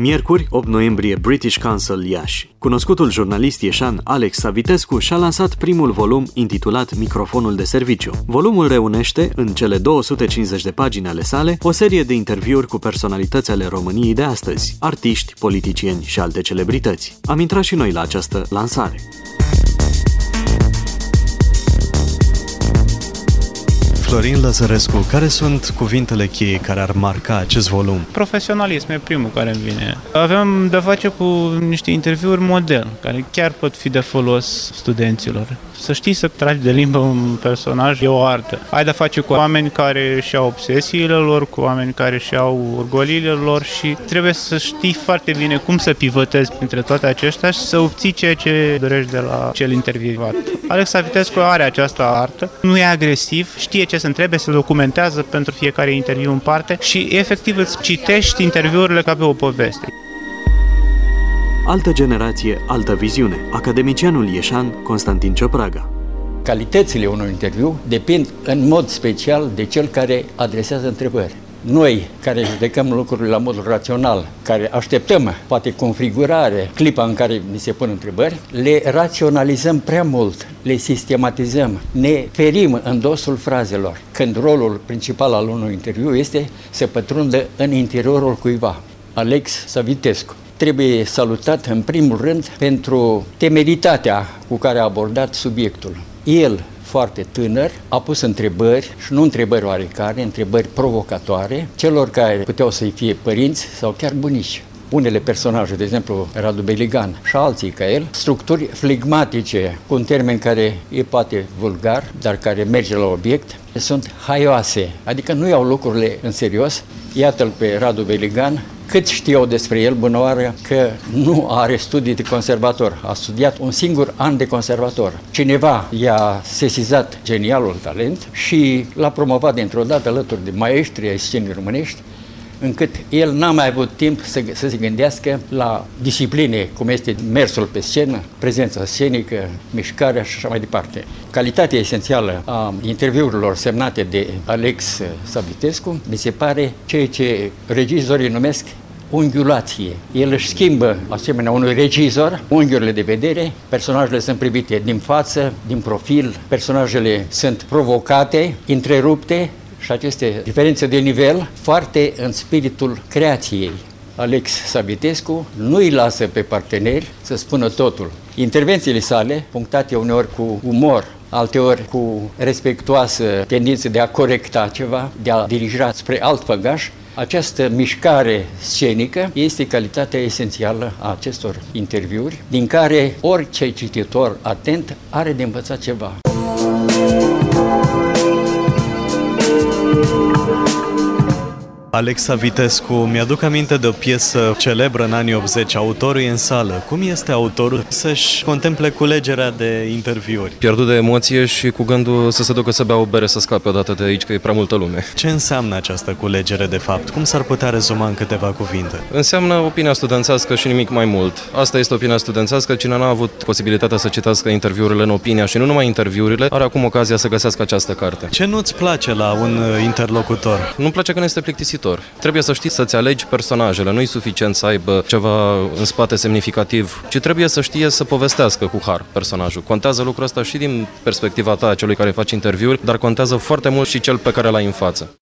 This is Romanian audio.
Miercuri, 8 noiembrie, British Council, Iași. Cunoscutul jurnalist ieșan Alex Savitescu și-a lansat primul volum intitulat Microfonul de serviciu. Volumul reunește, în cele 250 de pagini ale sale, o serie de interviuri cu personalități ale României de astăzi, artiști, politicieni și alte celebrități. Am intrat și noi la această lansare. Florin Lăzărescu, care sunt cuvintele cheie care ar marca acest volum? Profesionalism e primul care îmi vine. Avem de-a face cu niște interviuri model, care chiar pot fi de folos studenților. Să știi să tragi de limbă un personaj e o artă. Ai de-a face cu oameni care și-au obsesiile lor, cu oameni care și-au orgoliile lor și trebuie să știi foarte bine cum să pivotezi printre toate acestea și să obții ceea ce dorești de la cel intervievat. Alex Savitescu are această artă, nu e agresiv, știe ce se întrebe, se documentează pentru fiecare interviu în parte și efectiv îți citești interviurile ca pe o poveste. Altă generație, altă viziune. Academicianul ieșan Constantin Ciopraga. Calitățile unui interviu depind în mod special de cel care adresează întrebări. Noi, care judecăm lucrurile la modul rațional, care așteptăm, poate, configurare, clipa în care ni se pun întrebări, le raționalizăm prea mult, le sistematizăm, ne ferim în dosul frazelor, când rolul principal al unui interviu este să pătrundă în interiorul cuiva. Alex Savitescu trebuie salutat în primul rând pentru temeritatea cu care a abordat subiectul. El, foarte tânăr, a pus întrebări și nu întrebări oarecare, întrebări provocatoare celor care puteau să-i fie părinți sau chiar bunici. Unele personaje, de exemplu Radu Beligan și alții ca el, structuri flegmatice, cu un termen care e poate vulgar, dar care merge la obiect, sunt haioase, adică nu iau lucrurile în serios. Iată-l pe Radu Beligan, cât știau despre el, bunăoară, că nu are studii de conservator. A studiat un singur an de conservator. Cineva i-a sesizat genialul talent și l-a promovat dintr-o dată alături de maestri ai scenii românești, încât el n-a mai avut timp să se gândească la discipline, cum este mersul pe scenă, prezența scenică, mișcarea și așa mai departe. Calitatea esențială a interviurilor semnate de Alex Savitescu mi se pare ceea ce regizorii numesc unghiulație. El își schimbă, asemenea unui regizor, unghiurile de vedere, personajele sunt privite din față, din profil, personajele sunt provocate, întrerupte, și aceste diferențe de nivel foarte în spiritul creației. Alex Savitescu nu îi lasă pe parteneri să spună totul. Intervențiile sale, punctate uneori cu umor, alteori cu respectuoasă tendință de a corecta ceva, de a dirija spre alt făgaș, această mișcare scenică este calitatea esențială a acestor interviuri, din care orice cititor atent are de învățat ceva. Alex Savitescu, mi-aduc aminte de o piesă celebră în anii 80, autorul e în sală. Cum este autorul să-și contemple culegerea de interviuri? Pierdut de emoție și cu gândul să se ducă să bea o bere să scape odată de aici, că e prea multă lume. Ce înseamnă această culegere de fapt? Cum s-ar putea rezuma în câteva cuvinte? Înseamnă opinia studențească și nimic mai mult. Asta este opinia studențească. Cine n-a avut posibilitatea să citească interviurile în Opinia și nu numai interviurile, are acum ocazia să găsească această carte. Ce nu-ți place la un interlocutor? Nu-mi place că nu este plictisitor. Trebuie să știi să-ți alegi personajele, nu-i suficient să aibă ceva în spate semnificativ, ci trebuie să știe să povestească cu har personajul. Contează lucrul ăsta și din perspectiva ta, celui care face interviuri, dar contează foarte mult și cel pe care l-ai în față.